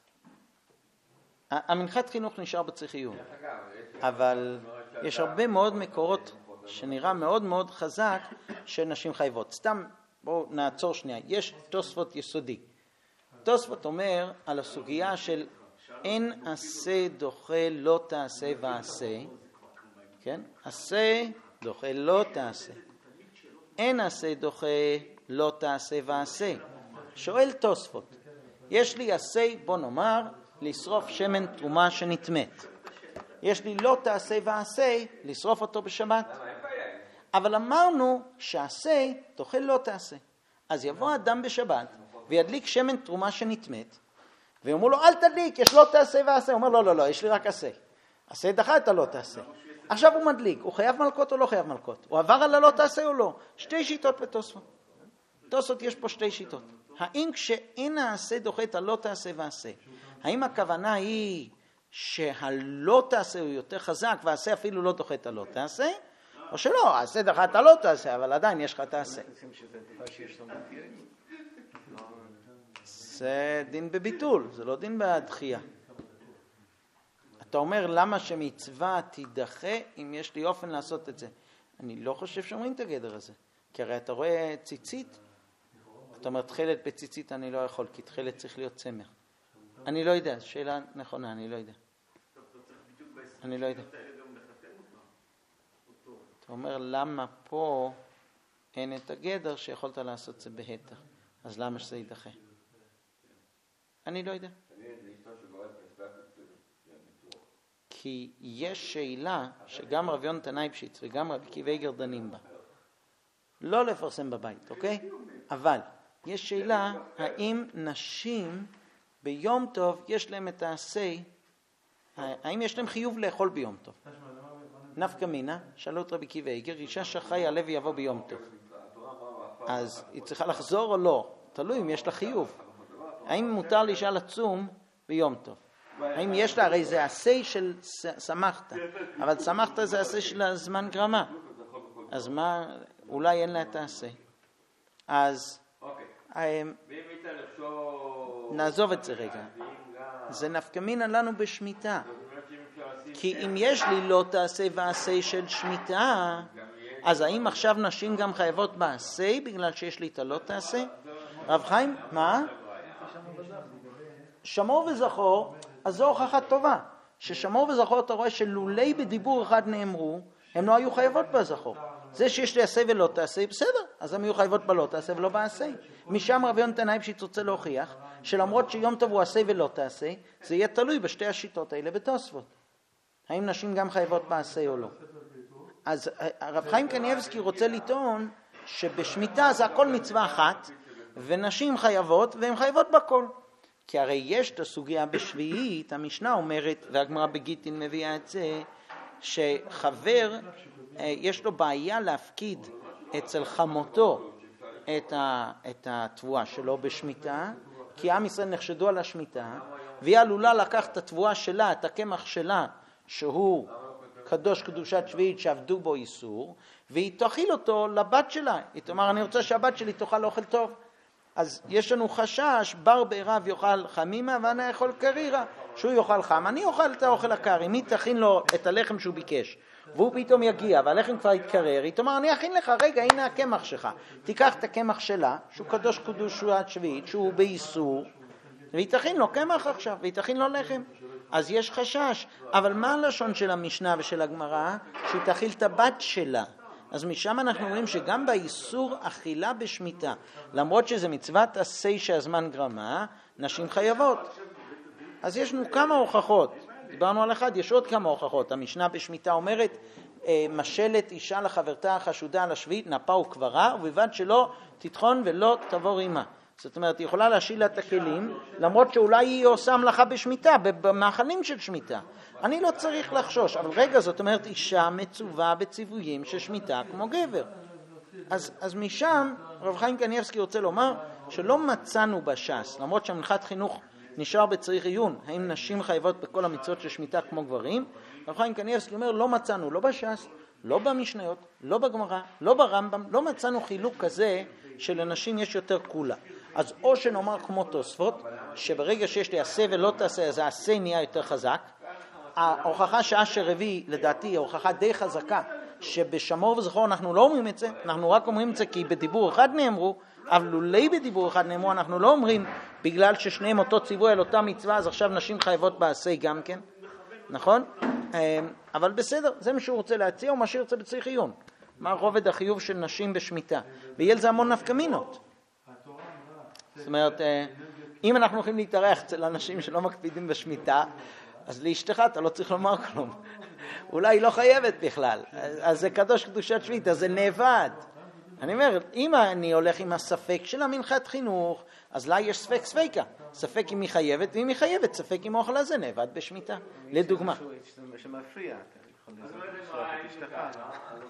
המנחת חינוך נשאר בצריך עיון, אבל יש הרבה מאוד מקורות שנראה מאוד מאוד חזק שנשים חייבות. סתם בואו נעצור שנייה. יש תוספות יסודי. תוספות אומר על הסוגיה של אין עשה דוחה לא תעשה ועשה, כן? עשה דוחה לא תעשה. אין עשה דוחה לא תעשה ועשה. שואל תוספות, יש לי עשה, בוא נאמר, לשרוף שמן תרומה שנתמת. יש לי לא תעשה ועשה, לשרוף אותו בשבת. אבל אמרנו שעשה דוחה לא תעשה. אז יבוא אדם בשבת וידליק שמן תרומה שנתמת, ואומר לו אל תדליק, יש לא תעשה ועשה. הוא אומר לא, יש לי רק עשה. עשה דחה אתה לא תעשה. עכשיו הוא מדליק, הוא חייב מלכות או לא חייב מלכות? הוא עבר על הלא תעשה או לא? שתי שיטות בתוספות. תוספות יש פה שתי שיטות. האם כשאין העשה דוחה את הלא תעשה ועשה, האם הכוונה היא שהלא תעשה הוא יותר חזק והעשה אפילו לא דוחה את הלא תעשה? או שלא, העשה דחה אתה לא תעשה, אבל עדיין יש לך תעשה. זה דין בביטול, זה לא דין בהדחייה. אתה אומר למה שמצווה תידחה אם יש לי אופן לעשות את זה? אני לא חושב שאומרים את הגדר הזה. כי הרי אתה רואה ציצית, אתה אומר תחילת בציצית אני לא יכול, כי תחילת צריך להיות צמר. אני לא יודע, שאלה נכונה, אני לא יודע. אתה אומר למה פה אין את הגדר שיכולת לעשות את זה בהתר, אז למה שזה יידחה? אני לא יודע. כי יש שאלה שגם רב יונתן אייבשיץ וגם רבי עקיבא איגר דנים בה. לא לפרסם בבית, אוקיי? אבל יש שאלה האם נשים ביום טוב יש להם את העשה, האם יש להם חיוב לאכול ביום טוב? נפקא מינה, שאלו את רבי עקיבא איגר, אישה שחי יעלה ויבוא ביום טוב. אז היא צריכה לחזור או לא? תלוי אם יש לה חיוב. האם מותר לאישה לצום ביום טוב? האם יש לה, הרי זה עשה של שמחת, אבל שמחת זה עשה של הזמן גרמה. אז מה, אולי אין לה את העשה. אז נעזוב את זה רגע. זה נפקא מינה לנו בשמיטה. כי אם יש לי לא תעשה ועשה של שמיטה, אז האם עכשיו נשים גם חייבות בעשה בגלל שיש לי את הלא תעשה? רב חיים, מה? שמור וזכור, אז זו הוכחה טובה. ששמור וזכור אתה רואה שלולי בדיבור אחד נאמרו, הם לא היו חייבות בזכור. זה שיש לי עשה ולא תעשה, בסדר, אז הם היו חייבות בלא תעשה ולא בעשה. משם רב יונתן אייבשיץ רוצה להוכיח שלמרות שיום טוב הוא עשה ולא תעשה, זה יהיה תלוי בשתי השיטות האלה בתוספות. האם נשים גם חייבות בעשה או לא. אז הרב חיים קניבסקי רוצה לטעון שבשמיטה זה הכל מצווה אחת, ונשים חייבות והן חייבות בכל. כי הרי יש את הסוגיה בשביעית, המשנה אומרת, והגמרא בגיטין מביאה את זה, שחבר יש לו בעיה להפקיד אצל חמותו את התבואה שלו בשמיטה, כי עם ישראל נחשדו על השמיטה, והיא עלולה לקחת את התבואה שלה, את הקמח שלה, שהוא קדוש קדושת שביעית שעבדו בו איסור, והיא תאכיל אותו לבת שלה. היא תאמר, אני רוצה שהבת שלי תאכל אוכל טוב. אז יש לנו חשש, בר בעירב יאכל חמימה ואני אוכל קרירה, שהוא יאכל חם, אני אוכל את האוכל הקר. אם היא תכין לו את הלחם שהוא ביקש, והוא פתאום יגיע והלחם כבר יתקרר, היא תאמר, אני אכין לך, רגע, הנה הקמח שלך. תיקח את הקמח שלה, שהוא קדוש קדושת שביעית, שהוא באיסור, והיא תכין לו קמח עכשיו, והיא תכין לו לחם. אז יש חשש, אבל מה הלשון של המשנה ושל הגמרא? שהיא תאכיל את הבת שלה. אז משם אנחנו רואים שגם באיסור אכילה בשמיטה, למרות שזה מצוות עשה שהזמן גרמה, נשים חייבות. אז יש לנו כמה הוכחות, דיברנו על אחד, יש עוד כמה הוכחות. המשנה בשמיטה אומרת, משלת אישה לחברתה החשודה על השביעית, נפה וקברה, ובלבד שלא תטחון ולא תעבור עימה. זאת אומרת, היא יכולה להשיל לה את הכלים, למרות שאולי היא עושה מלאכה בשמיטה, במאכלים של שמיטה. אני לא צריך לחשוש, אבל רגע, זאת אומרת, אישה מצווה בציוויים של שמיטה כמו גבר. אז משם, רב חיים קניבסקי רוצה לומר, שלא מצאנו בש"ס, למרות שהמנחת חינוך נשאר בצריך עיון, האם נשים חייבות בכל המצוות של שמיטה כמו גברים, רב חיים קניבסקי אומר, לא מצאנו, לא בש"ס, לא במשניות, לא בגמרא, לא ברמב"ם, לא מצאנו חילוק כזה שלנשים יש יותר כולה. אז או שנאמר כמו תוספות, שברגע שיש לי עשה ולא תעשה, אז העשה נהיה יותר חזק. ההוכחה שאשר רביעי, לדעתי, היא הוכחה די חזקה, שבשמור וזכור אנחנו לא אומרים את זה, אנחנו רק אומרים את זה כי בדיבור אחד נאמרו, אבל לולי בדיבור אחד נאמרו, אנחנו לא אומרים בגלל ששניהם אותו ציווי על אותה מצווה, אז עכשיו נשים חייבות בעשה גם כן, נכון? אבל בסדר, זה מה שהוא רוצה להציע, הוא משאיר את זה בצריך עיון. מה רובד החיוב של נשים בשמיטה? ויהיה לזה המון נפקמינות. זאת אומרת, אם אנחנו הולכים להתארח אצל אנשים שלא מקפידים בשמיטה, אז לאשתך אתה לא צריך לומר כלום. אולי היא לא חייבת בכלל. אז זה קדוש קדושת שביעית, אז זה נאבד. אני אומר, אם אני הולך עם הספק של המנחת חינוך, אז לה יש ספק ספיקה. ספק אם היא חייבת, ואם היא חייבת, ספק אם האוכל הזה נאבד בשמיטה. לדוגמה. שמפריע, אתה יכול לשלוח את אשתך.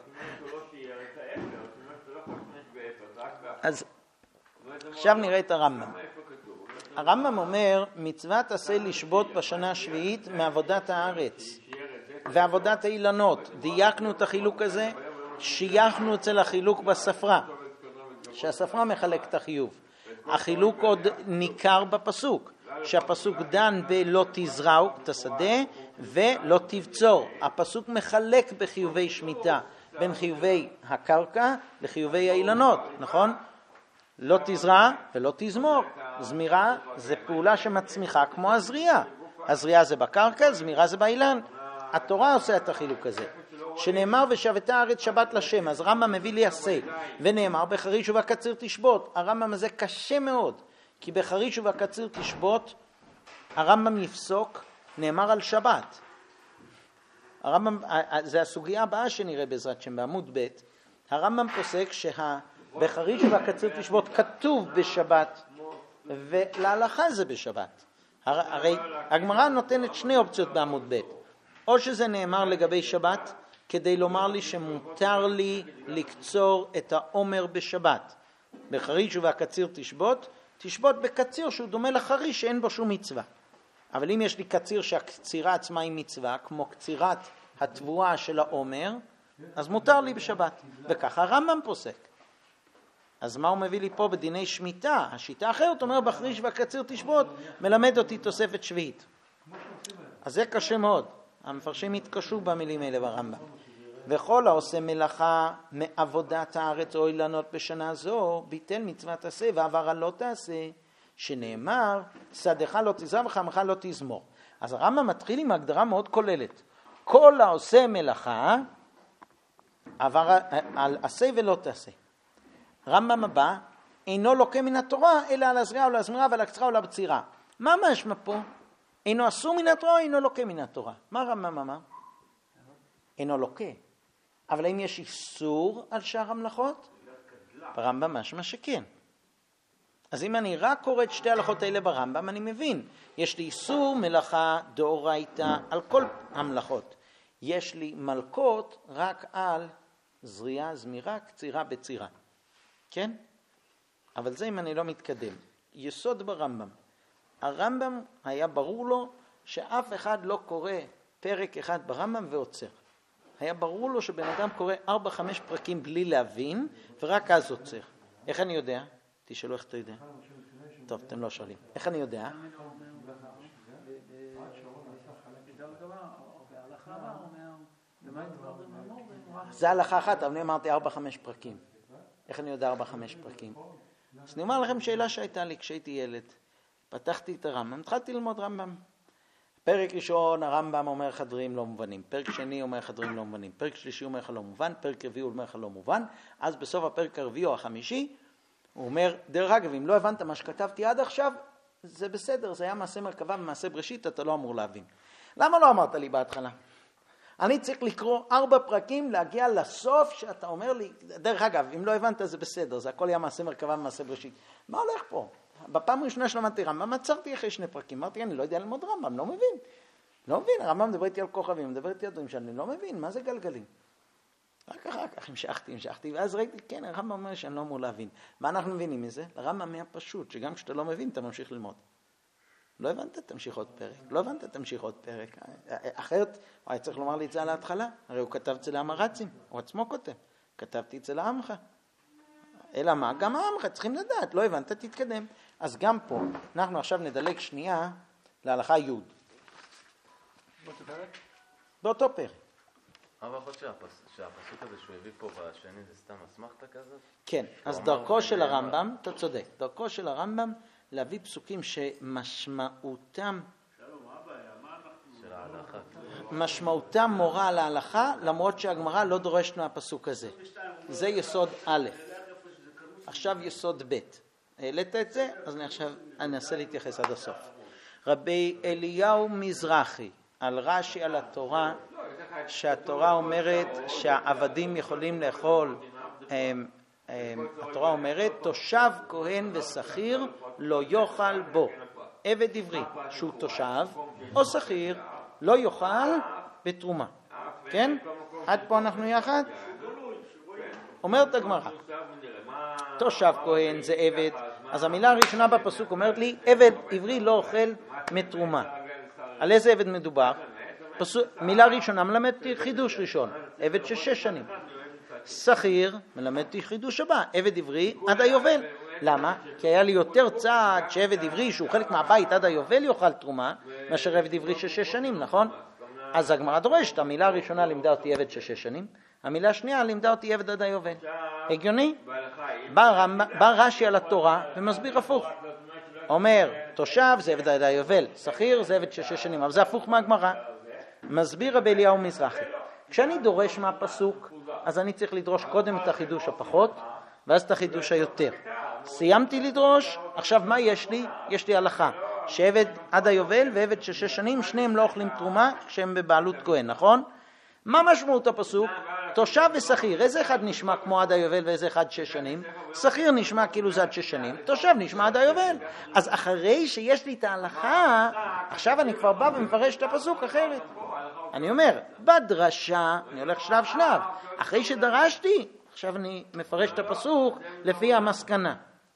אז עכשיו נראה את הרמב"ם. הרמב"ם אומר, מצוות עשה לשבות בשנה השביעית מעבודת הארץ ועבודת האילנות. דייקנו את החילוק הזה, שייכנו אצל החילוק בספרה, שהספרה מחלק את החיוב. החילוק עוד ניכר בפסוק, שהפסוק דן בלא תזרעו את השדה ולא תבצור. הפסוק מחלק בחיובי שמיטה בין חיובי הקרקע לחיובי האילנות, נכון? לא תזרע ולא תזמור. זמירה זה פעולה שמצמיחה כמו הזריעה. הזריעה זה בקרקע, זמירה זה באילן. התורה עושה את החילוק הזה. שנאמר ושבתה הארץ שבת לשם, אז רמב"ם מביא לי עשה. ונאמר בחריש ובקציר תשבות. הרמב"ם הזה קשה מאוד, כי בחריש ובקציר תשבות הרמב"ם יפסוק, נאמר על שבת. הרמב"ם, זה הסוגיה הבאה שנראה בעזרת שם בעמוד ב'. הרמב"ם פוסק בחריש ובקציר תשבות כתוב בשבת, ולהלכה זה בשבת. הרי הגמרא נותנת שני אופציות בעמוד ב'. או שזה נאמר לגבי שבת, כדי לומר לי שמותר לי לקצור את העומר בשבת. בחריש ובקציר תשבות, תשבות בקציר שהוא דומה לחריש שאין בו שום מצווה. אבל אם יש לי קציר שהקצירה עצמה היא מצווה, כמו קצירת התבואה של העומר, אז מותר לי בשבת. וככה הרמב"ם פוסק. אז מה הוא מביא לי פה בדיני שמיטה? השיטה אחרת אומר בחריש והקציר תשבות, מלמד אותי תוספת שביעית. אז זה קשה מאוד. המפרשים התקשו במילים האלה ברמב"ם. וכל העושה מלאכה מעבודת הארץ או אילנות בשנה זו, ביטל מצוות עשה ועבר על לא תעשה, שנאמר, שדך לא תזרע וחמך לא תזמור. אז הרמב"ם מתחיל עם הגדרה מאוד כוללת. כל העושה מלאכה עבר על עשה ולא תעשה. רמב"ם הבא אינו לוקה מן התורה, אלא על הזריעה או להזמירה ועל הקצרה או לבצירה. מה משמע פה? אינו אסור מן התורה, אינו לוקה מן התורה. מה רמב"ם אמר? אינו לוקה. אבל האם יש איסור על שאר המלאכות? ברמב"ם משמע שכן. אז אם אני רק קורא את שתי ההלכות האלה ברמב"ם, אני מבין. יש לי איסור מלאכה דאורייתא על כל המלאכות. יש לי מלכות רק על זריעה, זמירה, קצירה, בצירה. כן? אבל זה אם אני לא מתקדם. יסוד ברמב"ם. הרמב"ם היה ברור לו שאף אחד לא קורא פרק אחד ברמב"ם ועוצר. היה ברור לו שבן אדם קורא 4-5 פרקים בלי להבין, ורק אז עוצר. איך אני יודע? תשאלו איך אתה יודע. טוב, אתם לא שואלים. איך אני יודע? זה הלכה אחת, אבל אני אמרתי 4-5 פרקים. איך אני יודע 4-5 פרקים? אז אני אומר לכם שאלה שהייתה לי כשהייתי ילד. פתחתי את הרמב"ם, התחלתי ללמוד רמב"ם. פרק ראשון הרמב"ם אומר לך דברים לא מובנים, פרק שני אומר לך דברים לא מובנים, פרק שלישי אומר לך לא מובן, פרק רביעי אומר לך לא מובן, אז בסוף הפרק הרביעי או החמישי, הוא אומר, דרך אגב, אם לא הבנת מה שכתבתי עד עכשיו, זה בסדר, זה היה מעשה מרכבה ומעשה בראשית, אתה לא אמור להבין. למה לא אמרת לי בהתחלה? אני צריך לקרוא 4 פרקים, להגיע לסוף שאתה אומר לי, דרך אגב, אם לא הבנת זה בסדר, זה הכל היה מעשה מרכבה ומעשה בראשית. מה הולך פה? בפעם הראשונה שלמדתי רמב"ם, עצרתי אחרי 2 פרקים, אמרתי, אני לא יודע ללמוד רמב"ם, לא מבין. לא מבין, הרמב"ם מדבר איתי על כוכבים, מדבר איתי על דברים שאני לא מבין, מה זה גלגלים? רק אחר כך המשכתי, ואז ראיתי, כן, הרמב"ם אומר שאני לא אמור להבין. מה אנחנו מבינים מזה? הרמב"ם היה פשוט, שגם כשאתה לא מבין, אתה ממשיך ללמוד. לא הבנת, תמשיך עוד פרק. אחרת, הוא היה צריך לומר לי את זה על ההתחלה. הרי הוא כתב אצל המרצים, הוא עצמו כותב. כתבתי אצל העמך. אלא מה? גם העמך, צריכים לדעת. לא הבנת, תתקדם. אז גם פה, אנחנו עכשיו נדלג שנייה להלכה י'. באותו פרק. אבל יכול להיות שהפסוק הזה שהוא הביא פה בשני זה סתם אסמכתה כזאת? כן, אז דרכו של הרמב"ם, אתה צודק, דרכו של הרמב"ם להביא פסוקים שמשמעותם משמעותם מורה על ההלכה, למרות שהגמרא לא דורשת מהפסוק הזה. זה יסוד א'. עכשיו יסוד ב'. העלית את זה, אז אני עכשיו אנסה להתייחס עד הסוף. רבי אליהו מזרחי, על רש"י על התורה, שהתורה אומרת שהעבדים יכולים לאכול, התורה אומרת, תושב כהן ושכיר לא יאכל בו. עבד עברי שהוא תושב או שכיר לא יאכל בתרומה. כן? עד פה אנחנו יחד? אומרת הגמרא, תושב כהן זה עבד, אז המילה הראשונה בפסוק אומרת לי, עבד עברי לא אוכל מתרומה. על איזה עבד מדובר? מילה ראשונה מלמדתי חידוש ראשון, עבד של 6 שנים. שכיר מלמדתי חידוש הבא, עבד עברי עד היובל. למה? כי היה לי יותר צעד שעבד עברי שהוא חלק מהבית עד היובל יאכל תרומה, מאשר עבד עברי של 6 שנים, נכון? אז הגמרא דורשת, המילה הראשונה לימדה אותי עבד של 6 שנים, המילה השנייה לימדה אותי עבד עד היובל. הגיוני? בא רש"י על התורה ומסביר הפוך. אומר, תושב זה עבד עד היובל, שכיר זה עבד של 6 שנים, אבל זה הפוך מהגמרא. מסביר רבי אליהו מזרחי. כשאני דורש מהפסוק, אז אני צריך לדרוש קודם את החידוש הפחות, ואז את החידוש היותר. סיימתי לדרוש, עכשיו מה יש לי? יש לי הלכה, שעבד עד היובל ועבד של 6 שנים, שניהם לא אוכלים תרומה כשהם בבעלות כהן, נכון? מה משמעות הפסוק? תושב ושכיר, איזה אחד נשמע כמו עד היובל ואיזה אחד 6 שנים? שכיר נשמע כאילו זה עד 6 שנים, תושב נשמע עד היובל. אז אחרי שיש לי את ההלכה, עכשיו אני כבר בא ומפרש את הפסוק אחרת. אני אומר, בדרשה, אני הולך שלב, אחרי שדרשתי, עכשיו אני מפרש את הפסוק לפי המסקנה.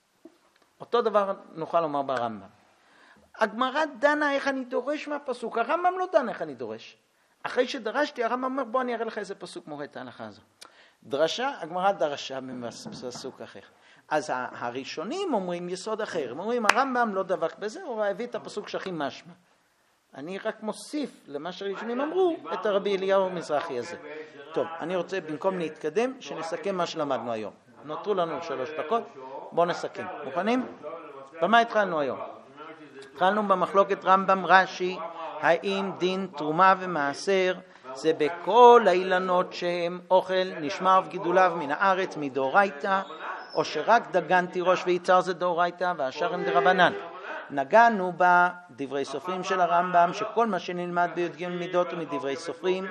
אותו דבר נוכל לומר ברמב"ם. הגמרא דנה איך אני דורש מהפסוק, הרמב"ם לא דנה איך אני דורש. אחרי שדרשתי, הרמב"ם אומר, בוא אני אראה לך איזה פסוק מורה את ההלכה הזו. דרשה, הגמרא דרשה בפסוק אחר. אז הראשונים אומרים יסוד אחר. הם אומרים, הרמב"ם לא דבק בזה, הוא הביא את הפסוק שהכי משמע. אני רק מוסיף למה שהראשונים אמרו, את הרבי אליהו מזרחי הזה. טוב, אני רוצה במקום להתקדם, שנסכם מה שלמדנו היום. נותרו לנו 3 דקות, בואו נסכם. מוכנים? במה התחלנו היום? התחלנו במחלוקת רמב"ם רש"י, האם דין תרומה ומעשר זה בכל האילנות שהם אוכל נשמר וגידוליו מן הארץ מדאורייתא, או שרק דגן תירוש ויצהר זה דאורייתא והשאר הם דרבנן. נגענו בדברי סופרים של הרמב"ם, שכל מה שנלמד בי"ג מידות הוא מדברי סופרים.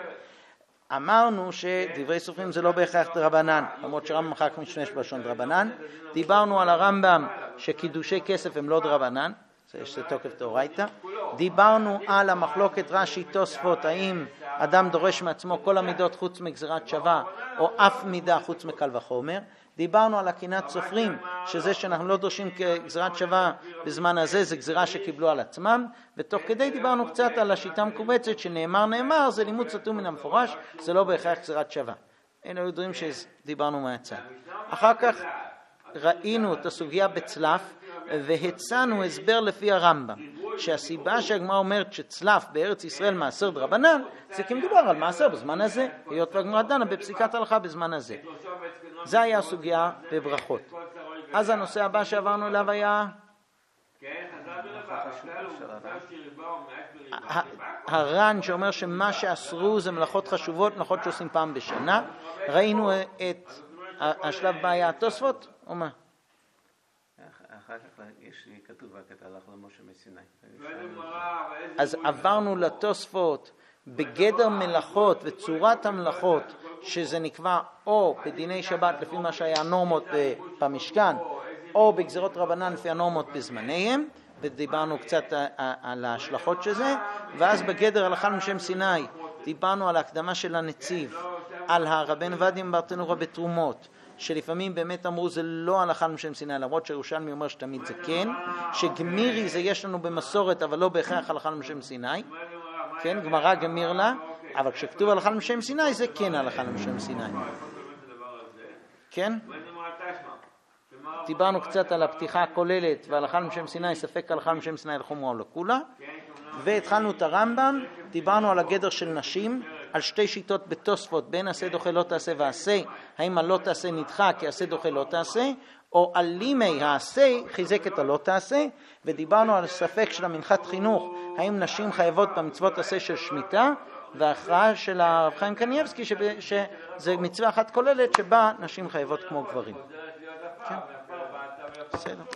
אמרנו שדברי סופרים זה לא בהכרח דרבנן, למרות שרמב"ם אחר כך משתמש בלשון דרבנן. דיברנו על הרמב"ם שקידושי כסף הם לא דרבנן, יש זה תוקף דאורייתא. דיברנו על המחלוקת רש"י תוספות, האם אדם דורש מעצמו כל המידות חוץ מגזירת שווה, או אף מידה חוץ מקל וחומר. דיברנו על הקינת סופרים, שזה שאנחנו לא דורשים כגזירת שווה בזמן הזה, זה גזירה שקיבלו על עצמם, ותוך כדי דיברנו קצת על השיטה המקובצת, שנאמר, זה לימוד סתום מן המפורש, זה לא בהכרח גזירת שווה. אין היו דברים שדיברנו מהצד. אחר כך ראינו את הסוגיה בצלף, והצענו הסבר לפי הרמב"ם, שהסיבה שהגמרא אומרת שצלף בארץ ישראל מעשר דרבנן, זה כי מדובר על מעשר בזמן הזה, היות והגמרא דנה בפסיקת הלכה בזמן הזה. זה היה הסוגיה בברכות. אז הנושא הבא שעברנו אליו היה הר"ן, שאומר שמה שאסרו זה מלאכות חשובות, מלאכות שעושים פעם בשנה. ראינו את השלב בעיה התוספות, או מה? אחר כך יש לי כתוב רק את הלך למשה מסיני. אז עברנו לתוספות בגדר מלאכות וצורת המלאכות, שזה נקבע או בדיני שבת לפי מה שהיה הנורמות במשכן, או בגזירות רבנן לפי הנורמות בזמניהם, ודיברנו קצת על ההשלכות של זה, ואז בגדר הלכה משם סיני דיברנו על ההקדמה של הנציב, על הרבן עובדיה מברטנורה בתרומות, שלפעמים באמת אמרו זה לא הלכה משם סיני, למרות שירושלמי אומר שתמיד זה כן, שגמירי זה יש לנו במסורת אבל לא בהכרח הלכה משם סיני, כן, גמרא גמיר לה, אבל כשכתוב הלכה משם סיני זה כן הלכה משם סיני. כן? דיברנו קצת על הפתיחה הכוללת והלכה משם סיני, ספק הלכה משם סיני לחומרה או לכולה, והתחלנו את הרמב"ם, דיברנו על הגדר של נשים, על שתי שיטות בתוספות, בין עשה דוחה לא תעשה ועשה, האם הלא תעשה נדחה כי עשה דוחה לא תעשה, או על לימי העשה חיזק את הלא תעשה, ודיברנו על ספק של המנחת חינוך, האם נשים חייבות במצוות עשה של שמיטה, וההכרעה של הרב חיים קניאבסקי שזה מצווה אחת כוללת שבה נשים חייבות כמו גברים. כן? בסדר.